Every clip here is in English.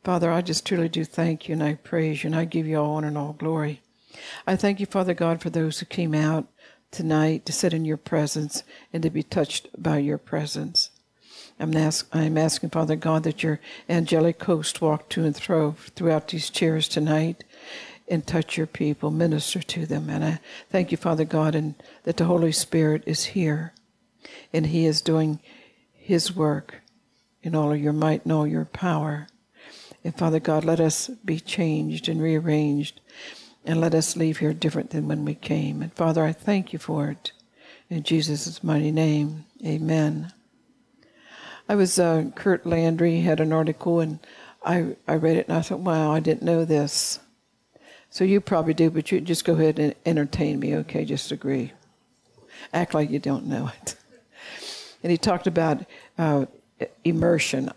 Father, I just truly do thank you, and I praise you, and I give you all honor and all glory. I thank you, Father God, for those who came out tonight to sit in your presence and to be touched by your presence. I'm asking, Father God, that your angelic host walk to and fro throughout these chairs tonight and touch your people, minister to them. And I thank you, Father God, and that the Holy Spirit is here, and he is doing his work in all of your might and all your power. And Father God, let us be changed and rearranged, and let us leave here different than when we came. And Father, I thank you for it. In Jesus' mighty name, amen. I was, Kurt Landry had an article, and I read it, and I thought, wow, I didn't know this. So you probably do, but you just go ahead and entertain me, okay? Just agree. Act like you don't know it. And he talked about immersion,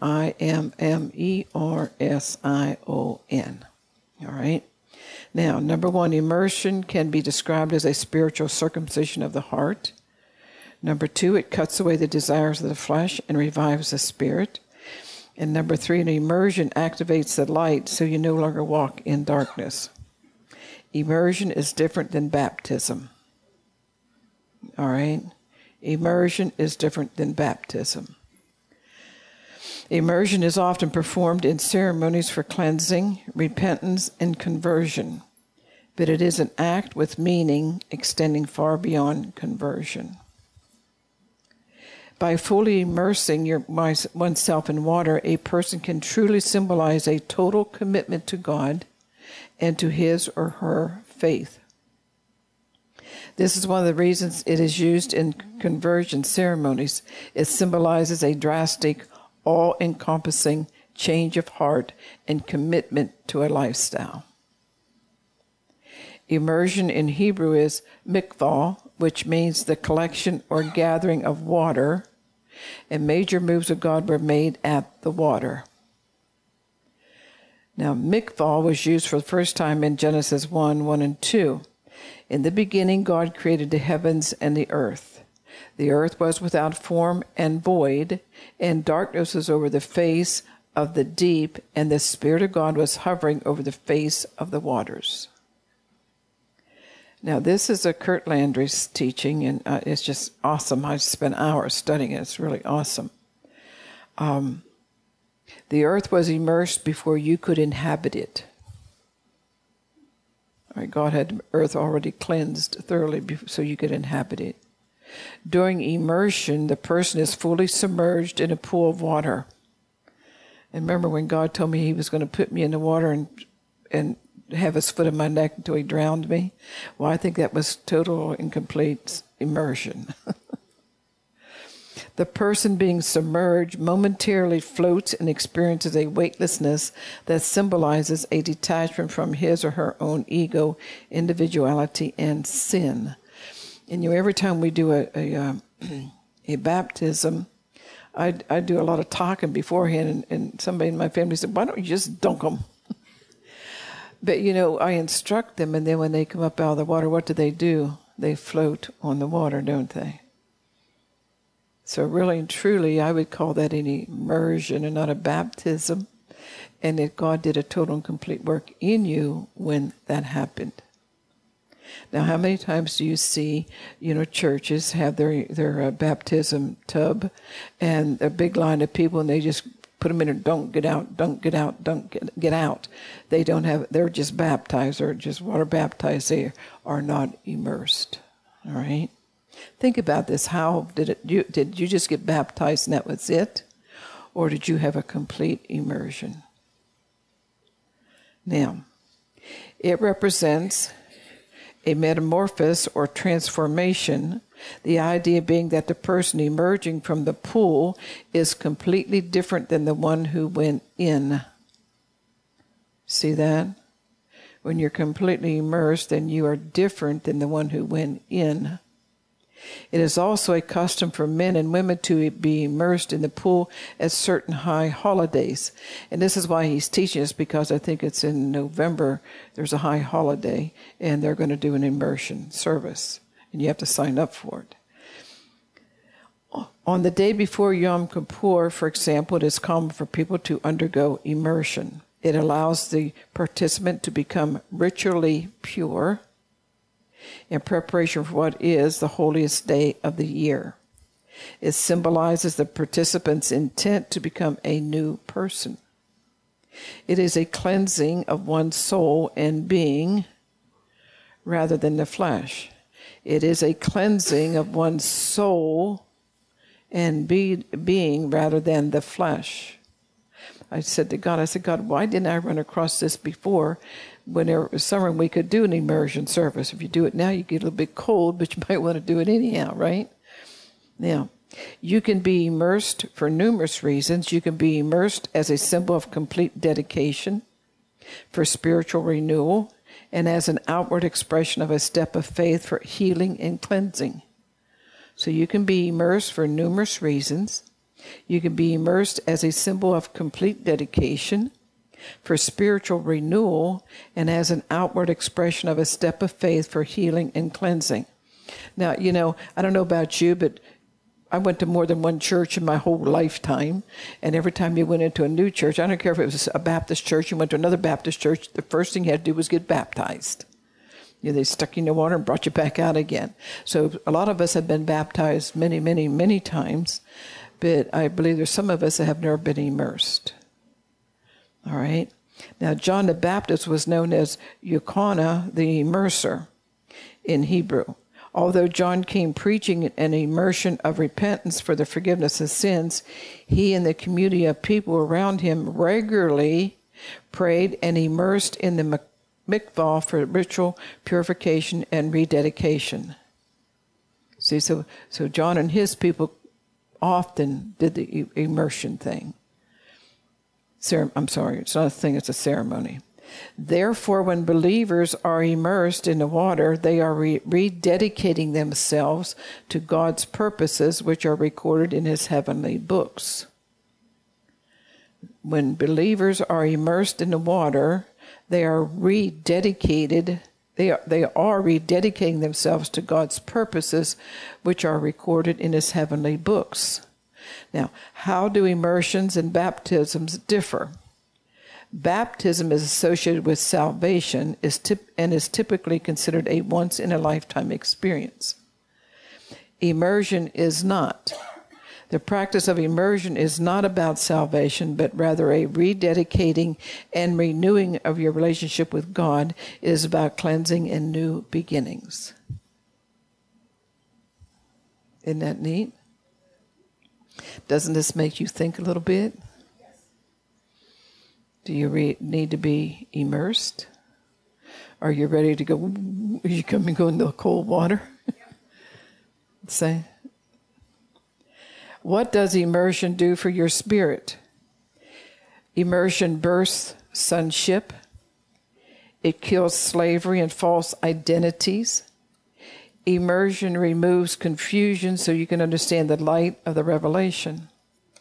I-M-M-E-R-S-I-O-N. All right? Now, number one, immersion can be described as a spiritual circumcision of the heart. Number two, it cuts away the desires of the flesh and revives the spirit. And number three, an immersion activates the light so you no longer walk in darkness. Immersion is different than baptism. All right? Immersion is different than baptism. Immersion is often performed in ceremonies for cleansing, repentance, and conversion, but it is an act with meaning extending far beyond conversion. By fully immersing oneself in water, a person can truly symbolize a total commitment to God and to his or her faith. This is one of the reasons it is used in conversion ceremonies. It symbolizes a drastic, all-encompassing change of heart and commitment to a lifestyle. Immersion in Hebrew is mikvah, which means the collection or gathering of water, and major moves of God were made at the water. Now, mikvah was used for the first time in Genesis 1 and 2. In the beginning, God created the heavens and the earth. The earth was without form and void, and darkness was over the face of the deep, and the Spirit of God was hovering over the face of the waters. Now, this is a Kurt Landry's teaching, and it's just awesome. I spent hours studying it. It's really awesome. The earth was immersed before you could inhabit it. All right, God had the earth already cleansed thoroughly so you could inhabit it. During immersion, the person is fully submerged in a pool of water. And remember when God told me he was going to put me in the water and have his foot in my neck until he drowned me? Well, I think that was total and complete immersion. The person being submerged momentarily floats and experiences a weightlessness that symbolizes a detachment from his or her own ego, individuality, and sin. And every time we do a baptism, I do a lot of talking beforehand, and somebody in my family said, why don't you just dunk them? But, I instruct them, and then when they come up out of the water, what do? They float on the water, don't they? So really and truly, I would call that an immersion and not a baptism, and that God did a total and complete work in you when that happened. Now, how many times do you see, churches have their baptism tub and a big line of people, and they just put them in and don't get out, don't get out, don't get out. They're just baptized or just water baptized. They are not immersed. All right? Think about this. How did you just get baptized and that was it? Or did you have a complete immersion? Now, it represents a metamorphosis or transformation, the idea being that the person emerging from the pool is completely different than the one who went in. See that? When you're completely immersed, then you are different than the one who went in. It is also a custom for men and women to be immersed in the pool at certain high holidays. And this is why he's teaching us, because I think it's in November, there's a high holiday, and they're going to do an immersion service. And you have to sign up for it. On the day before Yom Kippur, for example, it is common for people to undergo immersion. It allows the participant to become ritually pure in preparation for what is the holiest day of the year. It symbolizes the participant's intent to become a new person. It is a cleansing of one's soul and being rather than the flesh. It is a cleansing of one's soul and being rather than the flesh. I said to God, God, why didn't I run across this before? When there was summer, we could do an immersion service. If you do it now, you get a little bit cold, but you might want to do it anyhow, right? Now, you can be immersed for numerous reasons. You can be immersed as a symbol of complete dedication, for spiritual renewal, and as an outward expression of a step of faith for healing and cleansing. So you can be immersed for numerous reasons. You can be immersed as a symbol of complete dedication, for spiritual renewal, and as an outward expression of a step of faith for healing and cleansing. Now, I don't know about you, but I went to more than one church in my whole lifetime, and every time you went into a new church, I don't care if it was a Baptist church, you went to another Baptist church, the first thing you had to do was get baptized. They stuck you in the water and brought you back out again. So a lot of us have been baptized many, many, many times, but I believe there's some of us that have never been immersed. All right? Now, John the Baptist was known as Yochanan the Immerser in Hebrew. Although John came preaching an immersion of repentance for the forgiveness of sins, he and the community of people around him regularly prayed and immersed in the mikvah for ritual purification and rededication. See, so John and his people often did the immersion thing. I'm sorry, it's not a thing, it's a ceremony. Therefore, when believers are immersed in the water, they are rededicating themselves to God's purposes, which are recorded in his heavenly books. When believers are immersed in the water, they are rededicated. They are rededicating themselves to God's purposes, which are recorded in his heavenly books. Now, how do immersions and baptisms differ? Baptism is associated with salvation and is typically considered a once-in-a-lifetime experience. Immersion is not. The practice of immersion is not about salvation, but rather a rededicating and renewing of your relationship with God. It is about cleansing and new beginnings. Isn't that neat? Doesn't this make you think a little bit? Do you need to be immersed? Are you ready to go? Are you coming go into the cold water? Say. What does immersion do for your spirit? Immersion births sonship. It kills slavery and false identities. Immersion removes confusion so you can understand the light of the revelation.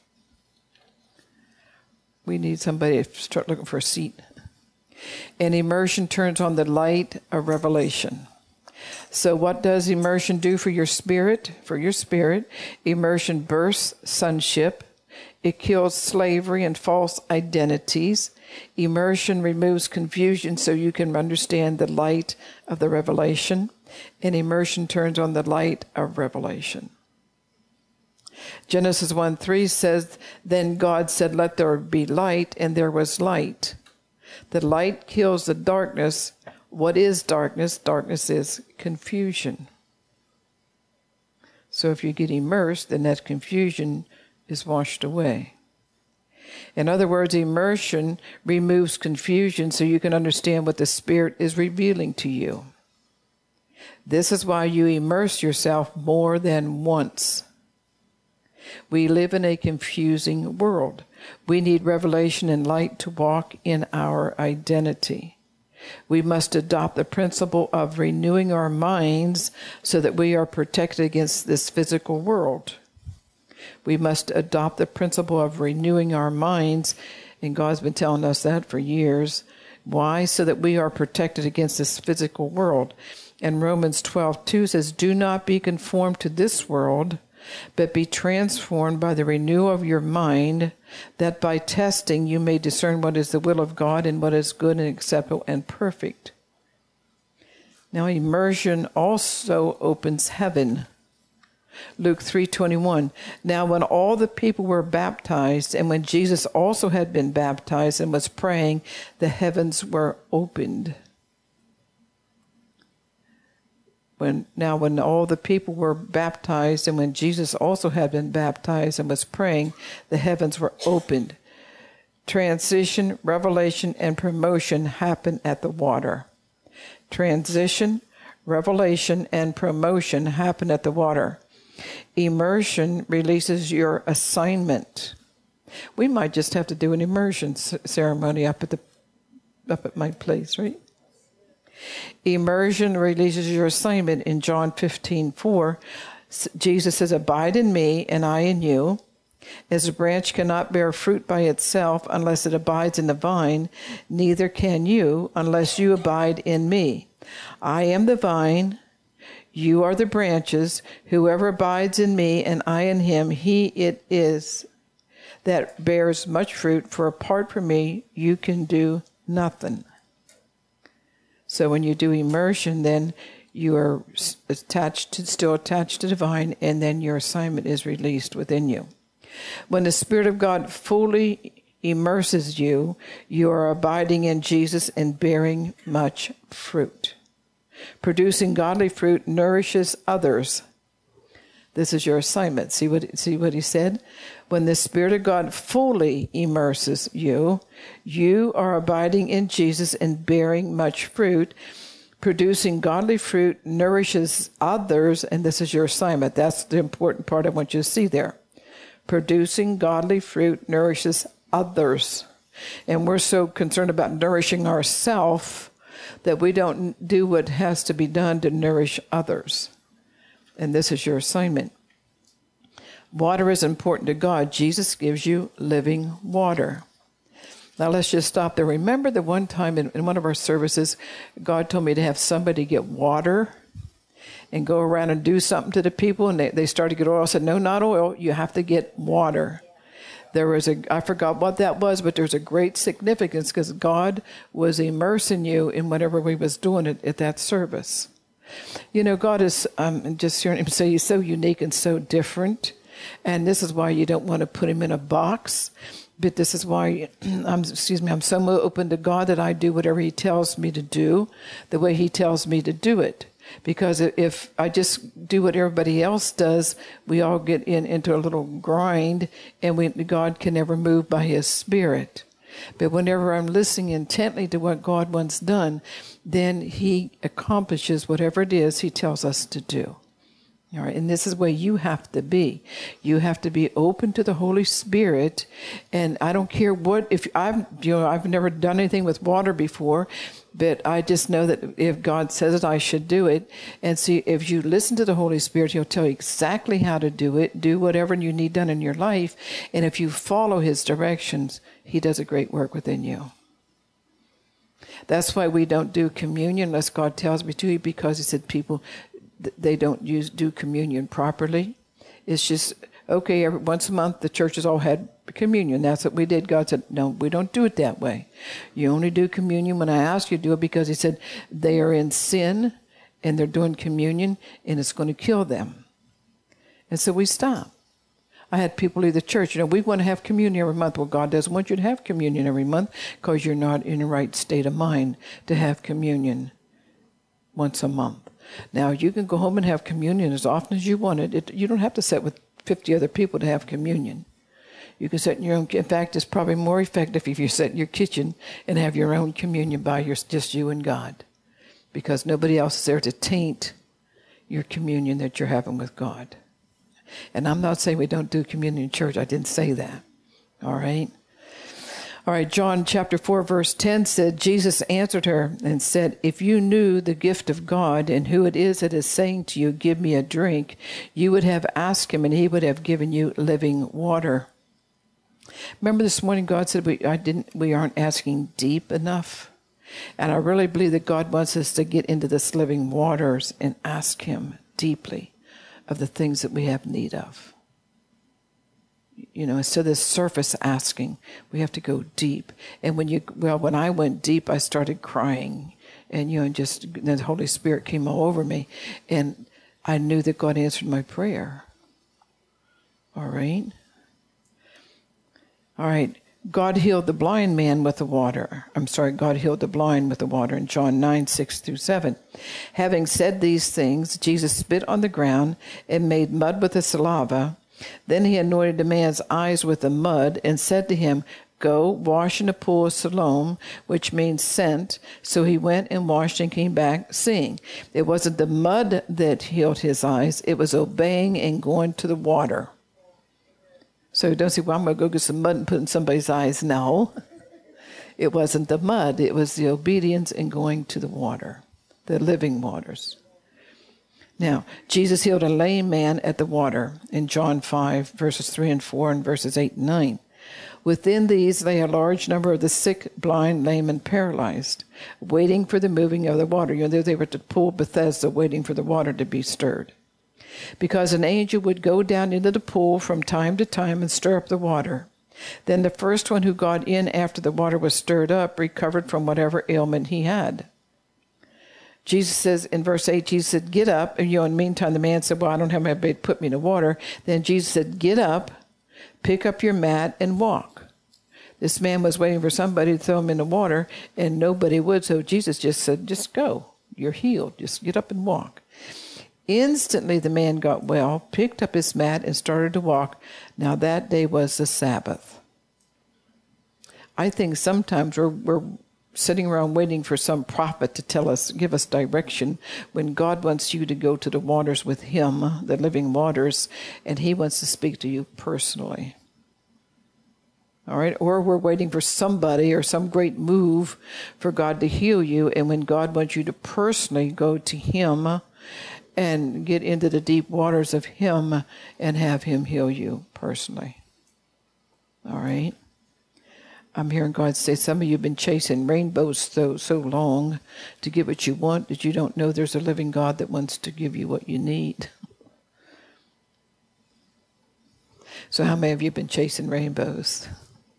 We need somebody to start looking for a seat. And immersion turns on the light of revelation. So what does immersion do for your spirit? For your spirit, immersion births sonship. It kills slavery and false identities. Immersion removes confusion so you can understand the light of the revelation. And immersion turns on the light of revelation. Genesis 1:3 says, "Then God said, 'Let there be light,' and there was light." The light kills the darkness. What is darkness? Darkness is confusion. So if you get immersed, then that confusion is washed away. In other words, immersion removes confusion so you can understand what the Spirit is revealing to you. This is why you immerse yourself more than once. We live in a confusing world. We need revelation and light to walk in our identity. We must adopt the principle of renewing our minds so that we are protected against this physical world. We must adopt the principle of renewing our minds, and God's been telling us that for years. Why? So that we are protected against this physical world. And Romans 12:2 says, "Do not be conformed to this world, but be transformed by the renewal of your mind, that by testing you may discern what is the will of God and what is good and acceptable and perfect. Now, immersion also opens heaven. Luke 3:21. Now when all the people were baptized, and when Jesus also had been baptized and was praying, the heavens were opened. When all the people were baptized, and when Jesus also had been baptized and was praying, the heavens were opened. Transition, revelation, and promotion happen at the water. Transition, revelation, and promotion happen at the water. Immersion releases your assignment. We might just have to do an immersion ceremony up at my place, right? Immersion releases your assignment. In John 15:4, Jesus says, "Abide in me, and I in you. As a branch cannot bear fruit by itself unless it abides in the vine, neither can you unless you abide in me. I am the vine, you are the branches. Whoever abides in me and I in him, he it is that bears much fruit, for apart from me you can do nothing." So when you do immersion, then you are still attached to the vine, and then your assignment is released within you. When the Spirit of God fully immerses you, you are abiding in Jesus and bearing much fruit. Producing godly fruit nourishes others. This is your assignment. See what he said? When the Spirit of God fully immerses you, you are abiding in Jesus and bearing much fruit. Producing godly fruit nourishes others, and this is your assignment. That's the important part I want you to see there. Producing godly fruit nourishes others. And we're so concerned about nourishing ourselves that we don't do what has to be done to nourish others. And this is your assignment. Water is important to God. Jesus gives you living water. Now let's just stop there. Remember the one time in one of our services, God told me to have somebody get water and go around and do something to the people, and they started to get oil. I said, no, not oil. You have to get water. There was I forgot what that was, but there's a great significance because God was immersing you in whatever we was doing at that service. You know, God is, just hearing him say, he's so unique and so different. And this is why you don't want to put him in a box. But this is why, I'm so open to God that I do whatever he tells me to do, the way he tells me to do it. Because if I just do what everybody else does, we all get into a little grind, and God can never move by his Spirit. But whenever I'm listening intently to what God wants done, then he accomplishes whatever it is he tells us to do. All right, and this is where you have to be. You have to be open to the Holy Spirit, and I don't care what. If I've never done anything with water before, but I just know that if God says it, I should do it. And see, if you listen to the Holy Spirit, he'll tell you exactly how to do it. Do whatever you need done in your life, and if you follow his directions, he does a great work within you. That's why we don't do communion unless God tells me to, because he said people, they don't do communion properly. It's just, okay, every once a month the churches all had communion. That's what we did. God said, no, we don't do it that way. You only do communion when I ask you to do it, because he said they are in sin and they're doing communion and it's going to kill them. And so we stop. I had people leave the church, we want to have communion every month. Well, God doesn't want you to have communion every month because you're not in the right state of mind to have communion once a month. Now, you can go home and have communion as often as you want it. You don't have to sit with 50 other people to have communion. You can sit in your own. In fact, it's probably more effective if you sit in your kitchen and have your own communion by just you and God, because nobody else is there to taint your communion that you're having with God. And I'm not saying we don't do communion in church. I didn't say that. All right? All right, John chapter 4, verse 10 said, Jesus answered her and said, if you knew the gift of God and who it is that is saying to you, give me a drink, you would have asked him and he would have given you living water. Remember this morning God said we aren't asking deep enough. And I really believe that God wants us to get into this living waters and ask him deeply of the things that we have need of. Instead of this surface asking, we have to go deep. And when I went deep, I started crying. And, just the Holy Spirit came all over me. And I knew that God answered my prayer. All right? All right. God healed the blind man with the water. God healed the blind with the water in John 9:6-7. Having said these things, Jesus spit on the ground and made mud with the saliva. Then he anointed the man's eyes with the mud and said to him, "Go, wash in the pool of Siloam," which means sent. So he went and washed and came back seeing. It wasn't the mud that healed his eyes. It was obeying and going to the water. So don't say, well, I'm going to go get some mud and put in somebody's eyes. No. It wasn't the mud. It was the obedience in going to the water, the living waters. Now, Jesus healed a lame man at the water in John 5, verses 3 and 4 and verses 8 and 9. Within these lay a large number of the sick, blind, lame, and paralyzed, waiting for the moving of the water. They were at the pool of Bethesda waiting for the water to be stirred. Because an angel would go down into the pool from time to time and stir up the water. Then the first one who got in after the water was stirred up recovered from whatever ailment he had. Jesus says in verse 8, Jesus said, "Get up." And in the meantime, the man said, "Well, I don't have anybody to put me in the water." Then Jesus said, "Get up, pick up your mat, and walk." This man was waiting for somebody to throw him in the water, and nobody would. So Jesus just said, "Just go. You're healed. Just get up and walk." Instantly the man got well, picked up his mat, and started to walk. Now that day was the Sabbath. I think sometimes we're sitting around waiting for some prophet to give us direction, when God wants you to go to the waters with him, the living waters, and he wants to speak to you personally. All right? Or we're waiting for somebody or some great move for God to heal you, and when God wants you to personally go to him and get into the deep waters of him and have him heal you personally. All right? I'm hearing God say, some of you have been chasing rainbows so long to get what you want that you don't know there's a living God that wants to give you what you need. So how many of you have been chasing rainbows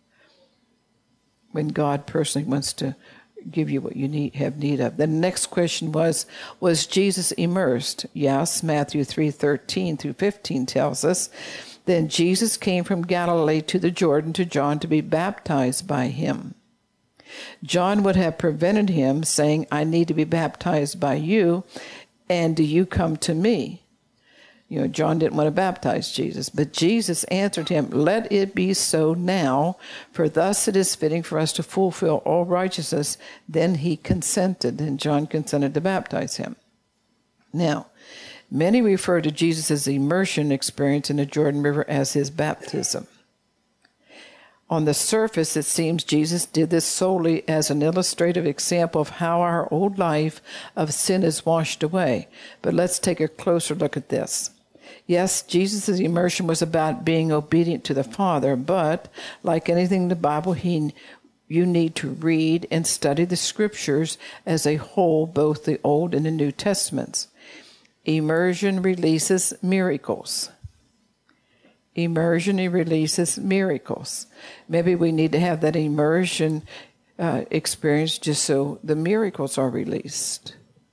when God personally wants to give you what you have need of? The next question was Jesus immersed? Yes, Matthew 3:13-15 tells us. Then Jesus came from Galilee to the Jordan to John to be baptized by him. John would have prevented him, saying, "I need to be baptized by you, and do you come to me?" John didn't want to baptize Jesus, but Jesus answered him, "Let it be so now, for thus it is fitting for us to fulfill all righteousness." Then he consented, and John consented to baptize him. Now, many refer to Jesus' immersion experience in the Jordan River as his baptism. On the surface, it seems Jesus did this solely as an illustrative example of how our old life of sin is washed away. But let's take a closer look at this. Yes, Jesus' immersion was about being obedient to the Father, but like anything in the Bible, you need to read and study the Scriptures as a whole, both the Old and the New Testaments. Immersion releases miracles. Immersion releases miracles. Maybe we need to have that immersion experience just so the miracles are released.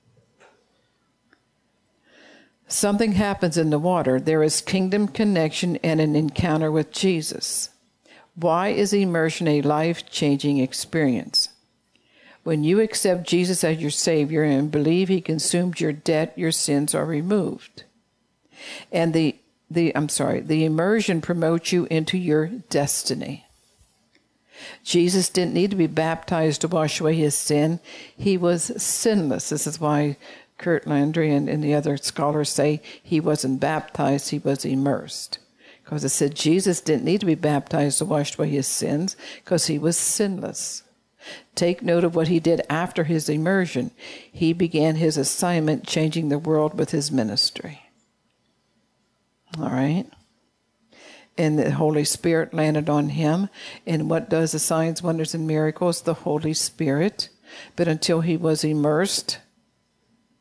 Something happens in the water. There is kingdom connection and an encounter with Jesus. Why is immersion a life-changing experience? When you accept Jesus as your Savior and believe he consumed your debt, your sins are removed. And the immersion promotes you into your destiny. Jesus didn't need to be baptized to wash away his sin. He was sinless. This is why Kurt Landry and the other scholars say he wasn't baptized, he was immersed. Because it said Jesus didn't need to be baptized to wash away his sins because he was sinless. Take note of what he did after his immersion. He began his assignment changing the world with his ministry. All right? And the Holy Spirit landed on him. And what does the signs, wonders, and miracles? The Holy Spirit. But until he was immersed,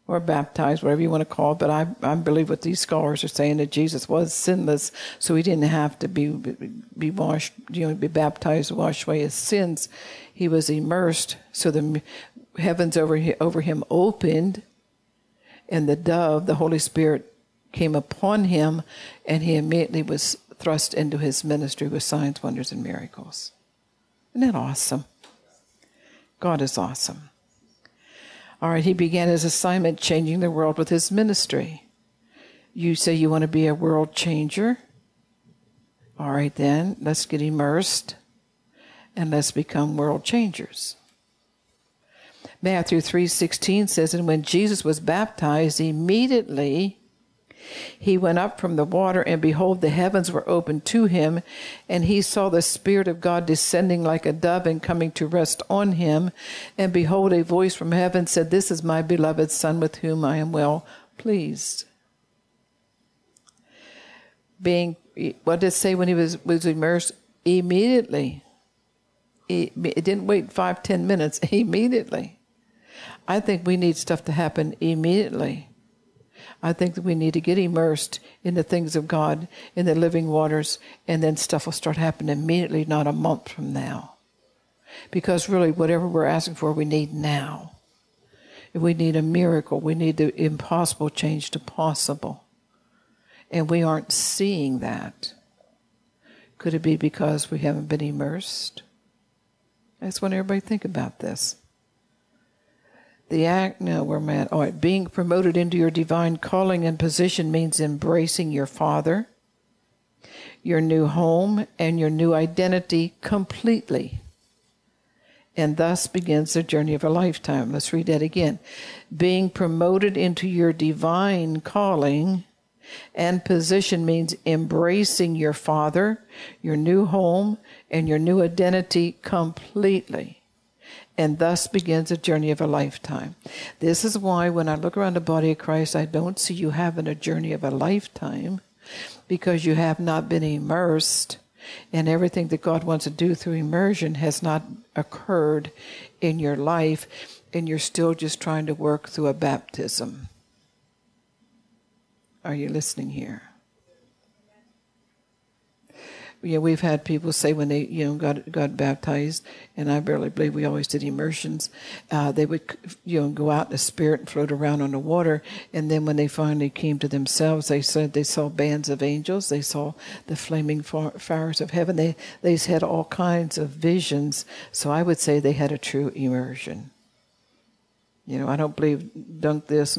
or baptized, whatever you want to call it. But I believe what these scholars are saying, that Jesus was sinless, so he didn't have to be washed, be baptized to wash away his sins. He was immersed, so the heavens over him opened, and the dove, the Holy Spirit, came upon him, and he immediately was thrust into his ministry with signs, wonders, and miracles. Isn't that awesome? God is awesome. All right, he began his assignment changing the world with his ministry. You say you want to be a world changer? All right, then, let's get immersed and let's become world changers. Matthew 3:16 says, and when Jesus was baptized, immediately he went up from the water, and behold, the heavens were opened to him, and he saw the Spirit of God descending like a dove and coming to rest on him. And behold, a voice from heaven said, this is my beloved Son, with whom I am well pleased. What did it say when he was immersed? Immediately. It didn't wait 5-10 minutes. Immediately. I think we need stuff to happen immediately. I think that we need to get immersed in the things of God, in the living waters, and then stuff will start happening immediately, not a month from now. Because really, whatever we're asking for, we need now. We need a miracle. We need the impossible change to possible. And we aren't seeing that. Could it be because we haven't been immersed? I just want everybody to think about this. Being promoted into your divine calling and position means embracing your Father, your new home, and your new identity completely. And thus begins the journey of a lifetime. Let's read that again. Being promoted into your divine calling and position means embracing your Father, your new home, and your new identity completely. And thus begins a journey of a lifetime. This is why when I look around the body of Christ, I don't see you having a journey of a lifetime, because you have not been immersed, and everything that God wants to do through immersion has not occurred in your life, and you're still just trying to work through a baptism. Are you listening here? We've had people say when they, got baptized, and I barely believe we always did immersions, they would, go out in the Spirit and float around on the water, and then when they finally came to themselves, they said they saw bands of angels, they saw the flaming fires of heaven, they had all kinds of visions, so I would say they had a true immersion. I don't believe dunk this,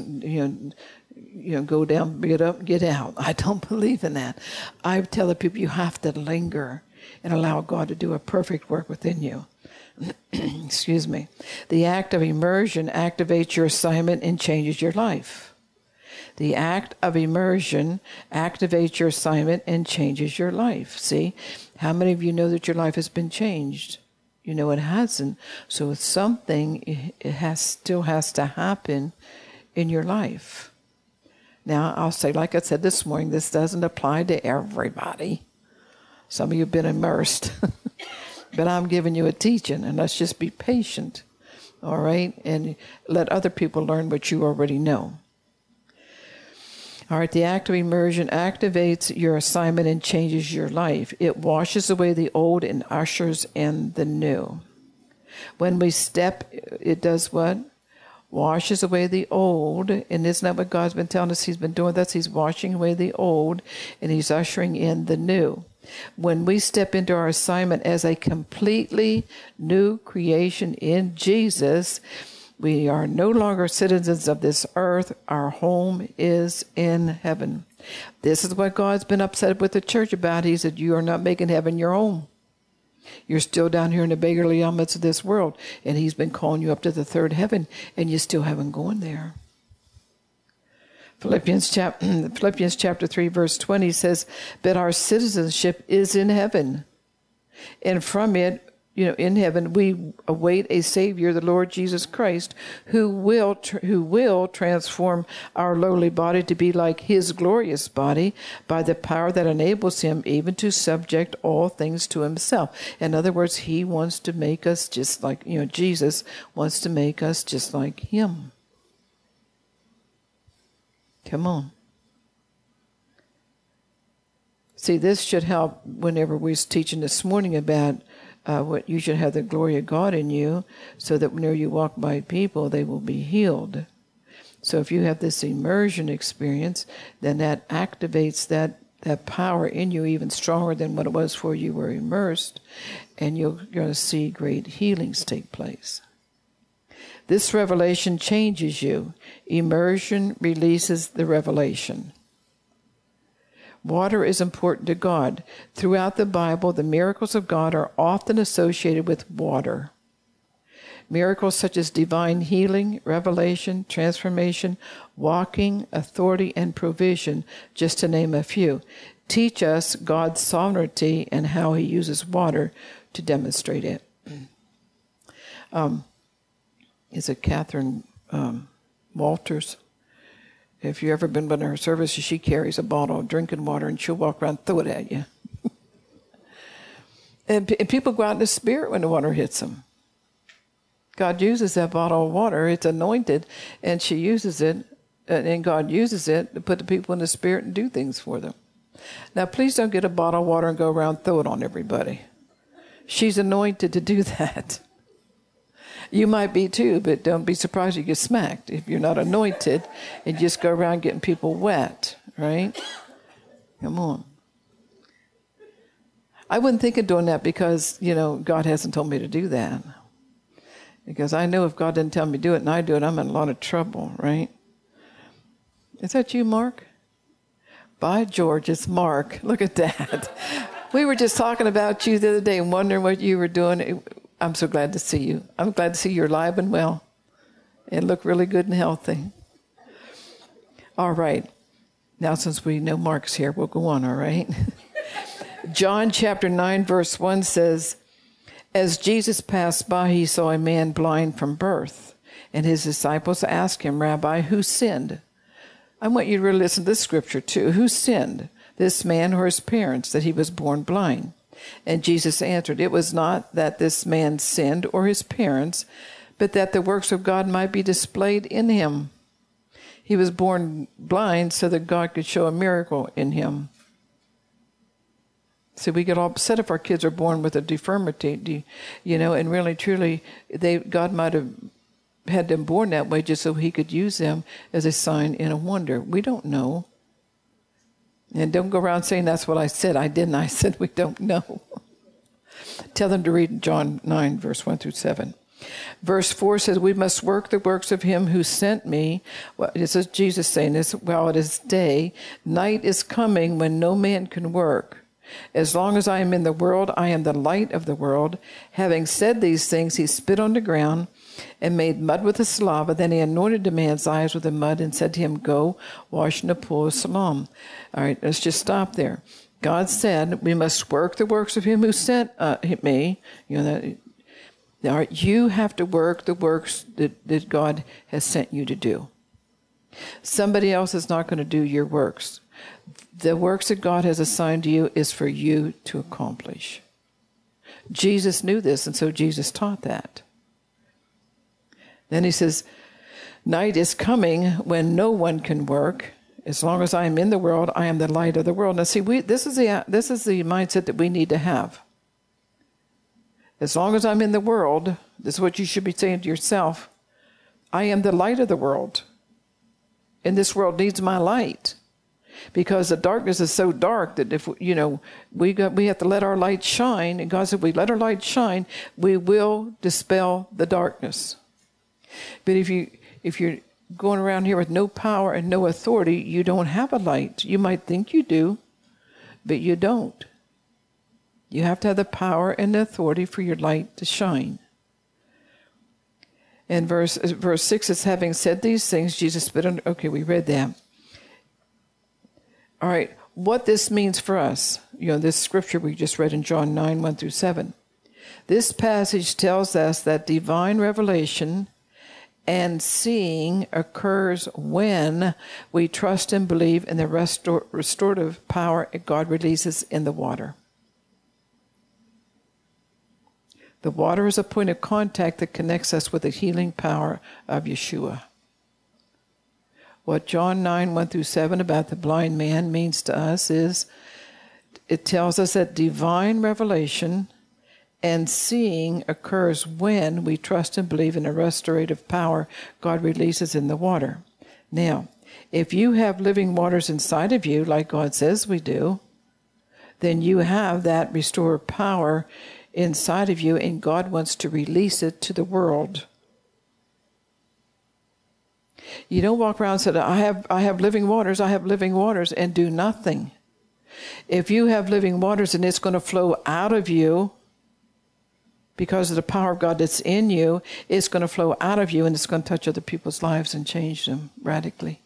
go down, get up, get out. I don't believe in that. I tell the people you have to linger and allow God to do a perfect work within you. Excuse me. The act of immersion activates your assignment and changes your life. The act of immersion activates your assignment and changes your life. See, how many of you know that your life has been changed? It hasn't. So it's something, still has to happen in your life. Now, I'll say, like I said this morning, this doesn't apply to everybody. Some of you have been immersed. But I'm giving you a teaching, and let's just be patient, all right? And let other people learn what you already know. All right, the act of immersion activates your assignment and changes your life. It washes away the old and ushers in the new. When we step, it does what? Washes away the old, and isn't that what God's been telling us He's been doing? That's He's washing away the old, and He's ushering in the new. When we step into our assignment as a completely new creation in Jesus, we are no longer citizens of this earth. Our home is in heaven. This is what God's been upset with the church about. He said, you are not making heaven your home. You're still down here in the beggarly elements of this world, and He's been calling you up to the third heaven, and you still haven't gone there. Philippians chapter 3, verse 20 says, but our citizenship is in heaven, and from it, in heaven, we await a Savior, the Lord Jesus Christ, who will transform our lowly body to be like His glorious body by the power that enables Him even to subject all things to Himself. In other words, He wants to make us just like, Jesus wants to make us just like Him. Come on. See, this should help whenever we was teaching this morning about what you should have the glory of God in you, so that whenever you walk by people, they will be healed. So if you have this immersion experience, then that activates that power in you even stronger than what it was before you were immersed, and you're going to see great healings take place. This revelation changes you. Immersion releases the revelation. Water is important to God. Throughout the Bible, the miracles of God are often associated with water. Miracles such as divine healing, revelation, transformation, walking, authority, and provision, just to name a few, teach us God's sovereignty and how he uses water to demonstrate it. Is it Catherine Walters? If you've ever been by her services, she carries a bottle of drinking water and she'll walk around and throw it at you. and people go out in the spirit when the water hits them. God uses that bottle of water. It's anointed, and she uses it, and God uses it to put the people in the spirit and do things for them. Now, please don't get a bottle of water and go around and throw it on everybody. She's anointed to do that. You might be too, but don't be surprised you get smacked if you're not anointed and just go around getting people wet, right? Come on. I wouldn't think of doing that because, God hasn't told me to do that. Because I know if God didn't tell me to do it and I do it, I'm in a lot of trouble, right? Is that you, Mark? By George, it's Mark. Look at that. We were just talking about you the other day and wondering what you were doing. I'm so glad to see you. I'm glad to see you're alive and well and look really good and healthy. All right. Now, since we know Mark's here, we'll go on, all right? John chapter 9, verse 1 says, as Jesus passed by, he saw a man blind from birth, and his disciples asked him, Rabbi, who sinned? I want you to really listen to this scripture too. Who sinned, this man or his parents, that he was born blind? And Jesus answered, it was not that this man sinned or his parents, but that the works of God might be displayed in him. He was born blind so that God could show a miracle in him. See, we get all upset if our kids are born with a deformity, and really, truly, God might have had them born that way just so he could use them as a sign and a wonder. We don't know. And don't go around saying that's what I said. I didn't. I said we don't know. Tell them to read John 9, verse 1 through 7. Verse 4 says, we must work the works of him who sent me. Well, this is Jesus saying this, while it is day, night is coming when no man can work. As long as I am in the world, I am the light of the world. Having said these things, he spit on the ground and made mud with the saliva. Then he anointed the man's eyes with the mud and said to him, go, wash in the pool of Siloam. All right, let's just stop there. God said, we must work the works of him who sent me. All right, you have to work the works that God has sent you to do. Somebody else is not going to do your works. The works that God has assigned to you is for you to accomplish. Jesus knew this, and so Jesus taught that. Then he says, night is coming when no one can work. As long as I am in the world, I am the light of the world. Now see, this is the mindset that we need to have. As long as I'm in the world, this is what you should be saying to yourself, I am the light of the world. And this world needs my light. Because the darkness is so dark that if we have to let our light shine, and God said, if we let our light shine, we will dispel the darkness. But if you're going around here with no power and no authority, you don't have a light. You might think you do, but you don't. You have to have the power and the authority for your light to shine. And verse 6 is, having said these things, Jesus spit on. Okay, we read that. All right, what this means for us, this scripture we just read in John 9, 1 through 7. This passage tells us that divine revelation and seeing occurs when we trust and believe in the restorative power God releases in the water. The water is a point of contact that connects us with the healing power of Yeshua. What John 9, 1 through 7 about the blind man means to us is it tells us that divine revelation and seeing occurs when we trust and believe in the restorative power God releases in the water. Now, if you have living waters inside of you, like God says we do, then you have that restored power inside of you, and God wants to release it to the world. You don't walk around and say, I have living waters, and do nothing. If you have living waters and it's going to flow out of you because of the power of God that's in you, it's going to flow out of you and it's going to touch other people's lives and change them radically.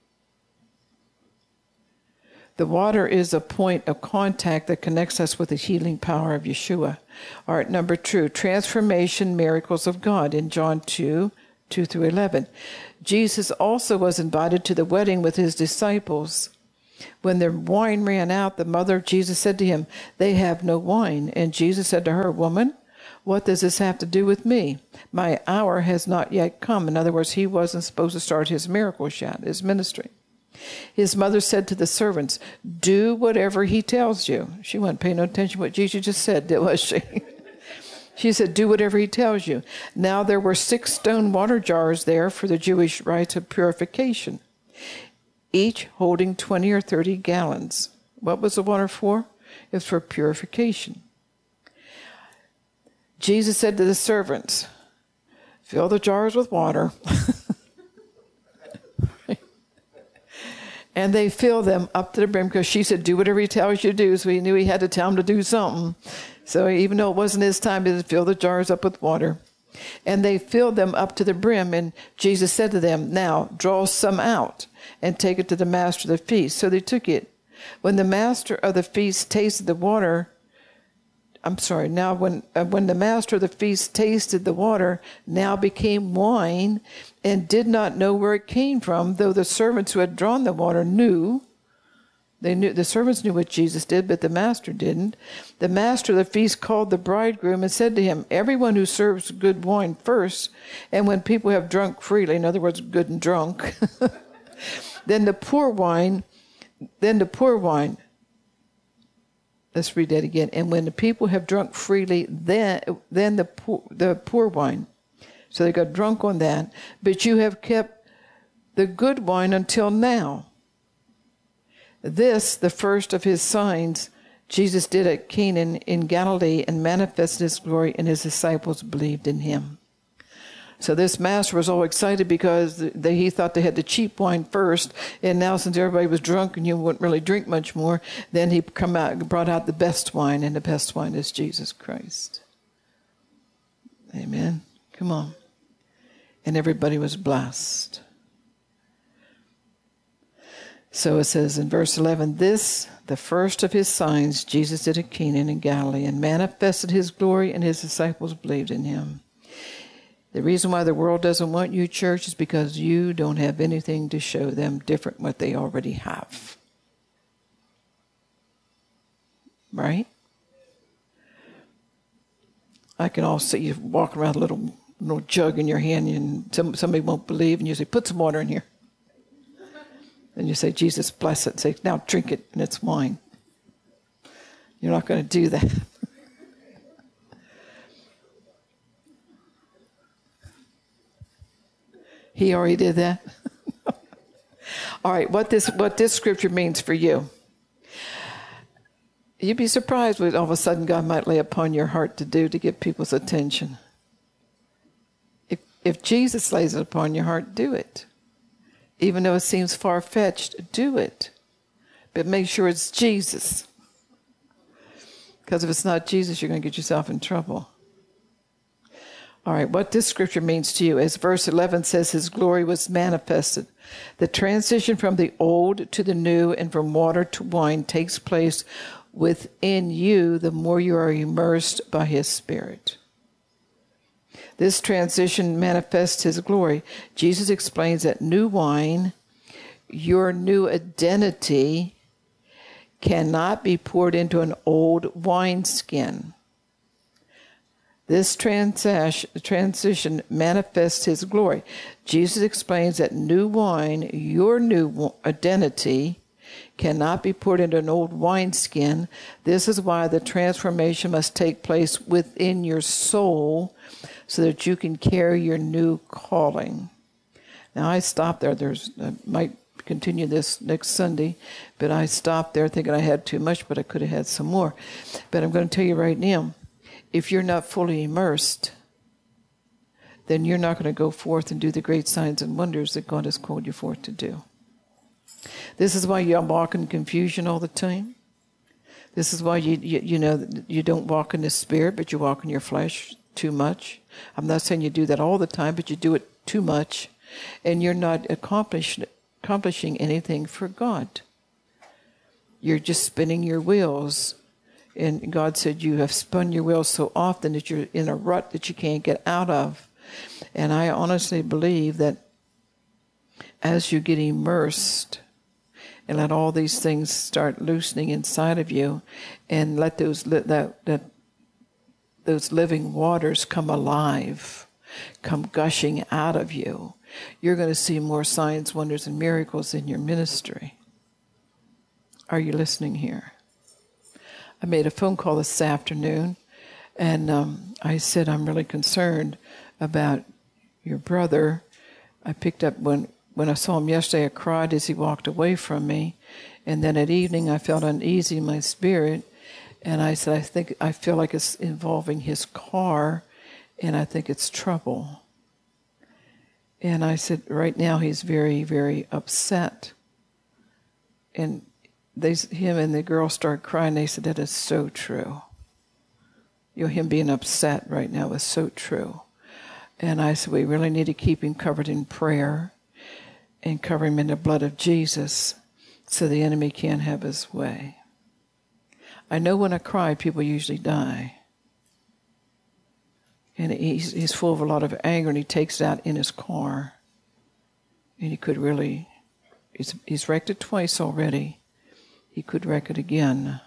The water is a point of contact that connects us with the healing power of Yeshua. All right, number 2, transformation miracles of God in John 2, 2 through 11. Jesus also was invited to the wedding with his disciples. When their wine ran out, the mother of Jesus said to him, "They have no wine." And Jesus said to her, "Woman, what does this have to do with me? My hour has not yet come." In other words, he wasn't supposed to start his miracles yet, his ministry. His mother said to the servants, "Do whatever he tells you." She wasn't paying no attention to what Jesus just said, was she? She said, "Do whatever he tells you." Now there were 6 stone water jars there for the Jewish rites of purification, each holding 20 or 30 gallons. What was the water for? It was for purification. Jesus said to the servants, "Fill the jars with water." And they filled them up to the brim, because she said, "Do whatever he tells you to do." So he knew he had to tell him to do something. So even though it wasn't his time, he fill the jars up with water. And they filled them up to the brim. And Jesus said to them, "Now draw some out and take it to the master of the feast." So they took it. When the master of the feast tasted the water, when the master of the feast tasted the water, now became wine, and did not know where it came from, though the servants who had drawn the water knew. The servants knew what Jesus did, but the master didn't. The master of the feast called the bridegroom and said to him, "Everyone who serves good wine first, and when people have drunk freely," in other words, good and drunk, then the poor wine. Let's read that again. "And when the people have drunk freely, then the poor wine." So they got drunk on that. "But you have kept the good wine until now." This, the first of his signs, Jesus did at Cana in Galilee, and manifested his glory, and his disciples believed in him. So this master was all excited because he thought they had the cheap wine first, and now since everybody was drunk and you wouldn't really drink much more, then he brought out the best wine, and the best wine is Jesus Christ. Amen. Come on. And everybody was blessed. So it says in verse 11, "This, the first of his signs, Jesus did at Cana in Galilee, and manifested his glory, and his disciples believed in him." The reason why the world doesn't want you, church, is because you don't have anything to show them different what they already have. Right? I can all see you walking around with a little jug in your hand, and somebody won't believe, and you say, "Put some water in here." Then you say, "Jesus bless it," and say, "Now drink it," and it's wine. You're not going to do that. He already did that. All right, what this scripture means for you. You'd be surprised what all of a sudden God might lay upon your heart to do to get people's attention. If Jesus lays it upon your heart, do it. Even though it seems far-fetched, do it. But make sure it's Jesus. Because if it's not Jesus, you're going to get yourself in trouble. All right, what this scripture means to you, as verse 11 says, his glory was manifested. The transition from the old to the new and from water to wine takes place within you the more you are immersed by his Spirit. This transition manifests his glory. Jesus explains that new wine, your new identity, cannot be poured into an old wineskin. This transition manifests his glory. Jesus explains that new wine, your new identity, cannot be poured into an old wineskin. This is why the transformation must take place within your soul so that you can carry your new calling. Now, I stopped there. I might continue this next Sunday, but I stopped there thinking I had too much, but I could have had some more. But I'm going to tell you right now, if you're not fully immersed, then you're not going to go forth and do the great signs and wonders that God has called you forth to do. This is why you walk in confusion all the time. This is why you don't walk in the Spirit, but you walk in your flesh too much. I'm not saying you do that all the time, but you do it too much, and you're not accomplishing anything for God. You're just spinning your wheels. And God said you have spun your wheels so often that you're in a rut that you can't get out of. And I honestly believe that as you get immersed and let all these things start loosening inside of you, and let those living waters come alive, come gushing out of you, you're going to see more signs, wonders, and miracles in your ministry. Are you listening here? I made a phone call this afternoon, and I said, I'm really concerned about your brother. I picked up, when I saw him yesterday, I cried as he walked away from me. And then at evening, I felt uneasy in my spirit. And I said, I feel like it's involving his car, and I think it's trouble. And I said, right now, he's very, very upset. And him and the girl started crying. They said, that is so true. Him being upset right now is so true. And I said, we really need to keep him covered in prayer and cover him in the blood of Jesus so the enemy can't have his way. I know when I cry, people usually die. And he's full of a lot of anger, and he takes it out in his car. And he could really, he's wrecked it twice already. He could wreck it again.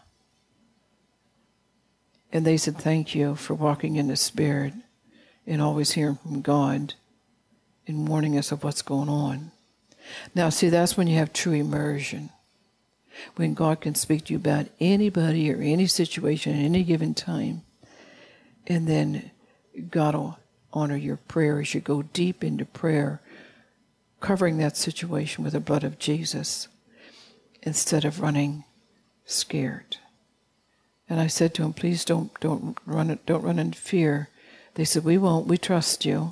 And they said, thank you for walking in the Spirit and always hearing from God and warning us of what's going on. Now, see, that's when you have true immersion. When God can speak to you about anybody or any situation at any given time. And then God will honor your prayer as you go deep into prayer, covering that situation with the blood of Jesus, instead of running scared. And I said to him, please don't run in fear. They said, we won't, we trust you.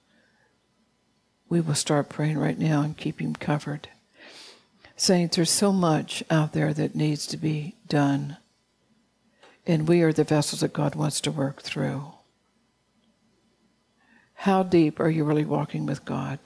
We will start praying right now and keep him covered. Saints, there's so much out there that needs to be done. And we are the vessels that God wants to work through. How deep are you really walking with God?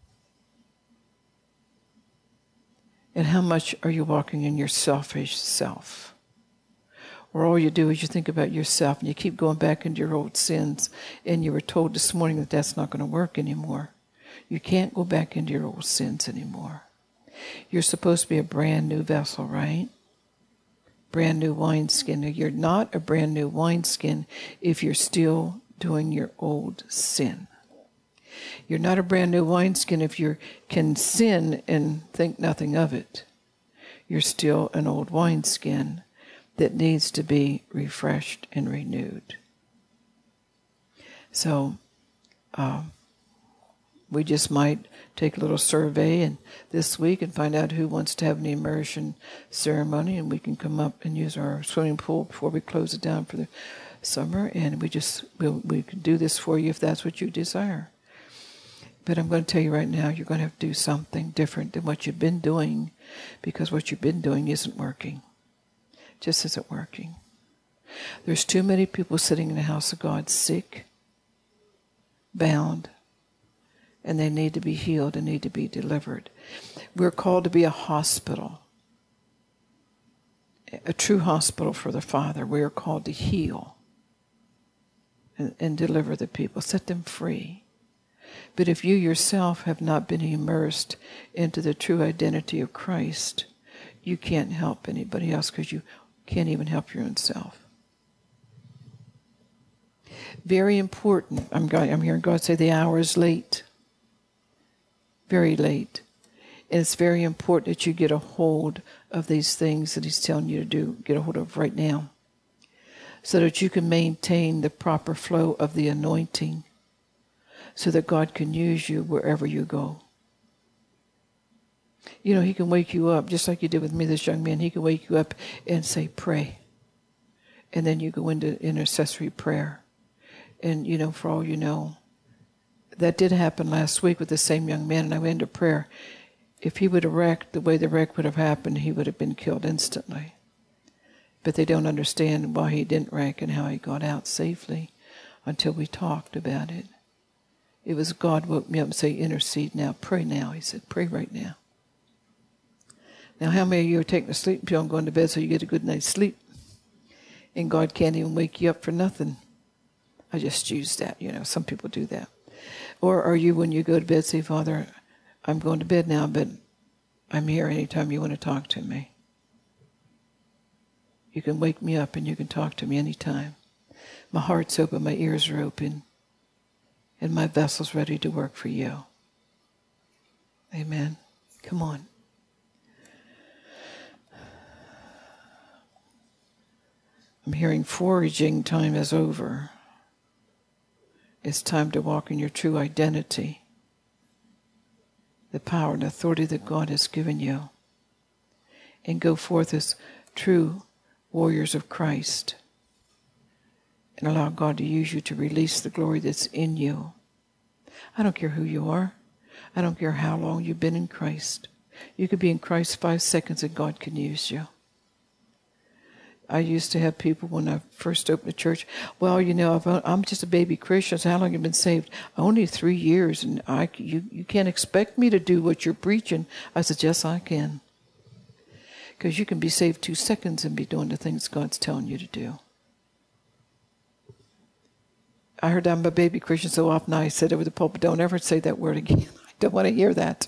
And how much are you walking in your selfish self? Or all you do is you think about yourself and you keep going back into your old sins, and you were told this morning that that's not going to work anymore. You can't go back into your old sins anymore. You're supposed to be a brand new vessel, right? Brand new wineskin. You're not a brand new wineskin if you're still doing your old sin. You're not a brand new wineskin if you can sin and think nothing of it. You're still an old wineskin that needs to be refreshed and renewed. So we just might take a little survey and this week and find out who wants to have an immersion ceremony, and we can come up and use our swimming pool before we close it down for the summer, and we can do this for you if that's what you desire. But I'm going to tell you right now, you're going to have to do something different than what you've been doing, because what you've been doing isn't working. Just isn't working. There's too many people sitting in the house of God sick, bound, and they need to be healed and need to be delivered. We're called to be a hospital, a true hospital for the Father. We are called to heal and deliver the people, set them free. But if you yourself have not been immersed into the true identity of Christ, you can't help anybody else, because you can't even help your own self. Very important. I'm hearing God say the hour is late. Very late. And it's very important that you get a hold of these things that he's telling you to do. Get a hold of right now. So that you can maintain the proper flow of the anointing. So that God can use you wherever you go. You know, he can wake you up, just like you did with me, this young man. He can wake you up and say, pray. And then you go into intercessory prayer. And, you know, for all you know, that did happen last week with the same young man, and I went into prayer. If he would have wrecked the way the wreck would have happened, he would have been killed instantly. But they don't understand why he didn't wreck and how he got out safely until we talked about it. It was God woke me up and said, intercede now, pray now. He said, pray right now. Now, how many of you are taking a sleep pill and going to bed so you get a good night's sleep? And God can't even wake you up for nothing. I just use that, you know, some people do that. Or are you, when you go to bed, say, Father, I'm going to bed now, but I'm here anytime you want to talk to me. You can wake me up and you can talk to me anytime. My heart's open, my ears are open, and my vessel's ready to work for you. Amen. Come on. I'm hearing foraging time is over. It's time to walk in your true identity, the power and authority that God has given you, and go forth as true warriors of Christ, and allow God to use you to release the glory that's in you. I don't care who you are. I don't care how long you've been in Christ. You could be in Christ 5 seconds and God can use you. I used to have people when I first opened a church, well, you know, I'm just a baby Christian, so how long have you been saved? Only 3 years, and you can't expect me to do what you're preaching. I said, yes, I can. Because you can be saved 2 seconds and be doing the things God's telling you to do. I heard I'm a baby Christian so often I said over the pulpit, don't ever say that word again. I don't want to hear that.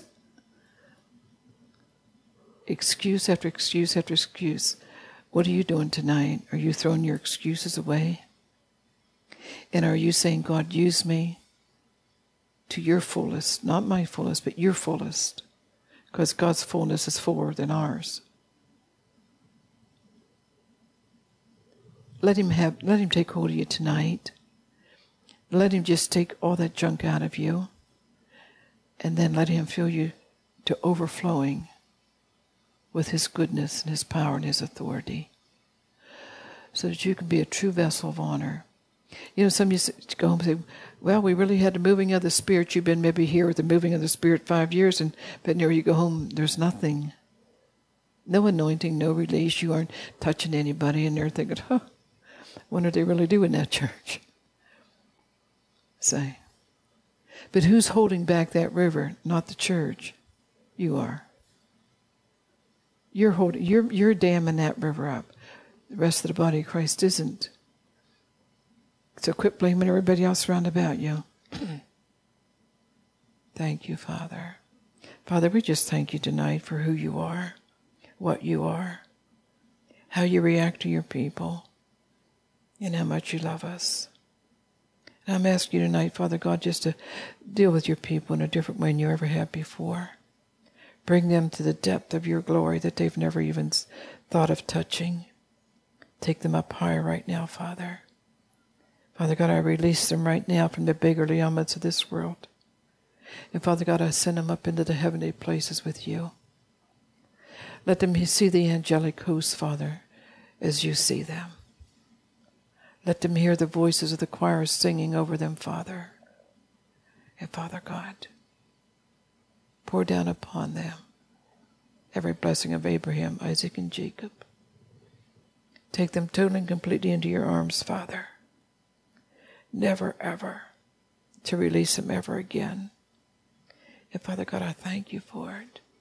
Excuse after excuse after excuse. What are you doing tonight? Are you throwing your excuses away? And are you saying, God, use me to your fullest, not my fullest, but your fullest, because God's fullness is fuller than ours. Let him take hold of you tonight. Let him just take all that junk out of you, and then let him fill you to overflowing with his goodness and his power and his authority, so that you can be a true vessel of honor. You know, some of you go home and say, well, we really had the moving of the Spirit. You've been maybe here with the moving of the Spirit 5 years, but now you go home, there's nothing. No anointing, no release. You aren't touching anybody, and they're thinking, huh, what are they really doing in that church? Say. But who's holding back that river? Not the church. You are. You're damming that river up. The rest of the body of Christ isn't. So quit blaming everybody else around about you. Thank you, Father. Father, we just thank you tonight for who you are, what you are, how you react to your people, and how much you love us. And I'm asking you tonight, Father God, just to deal with your people in a different way than you ever have before. Bring them to the depth of your glory that they've never even thought of touching. Take them up higher right now, Father. Father God, I release them right now from the beggarly elements of this world. And Father God, I send them up into the heavenly places with you. Let them see the angelic hosts, Father, as you see them. Let them hear the voices of the choir singing over them, Father. And Father God, pour down upon them every blessing of Abraham, Isaac, and Jacob. Take them totally and completely into your arms, Father. Never, ever to release them ever again. And Father God, I thank you for it.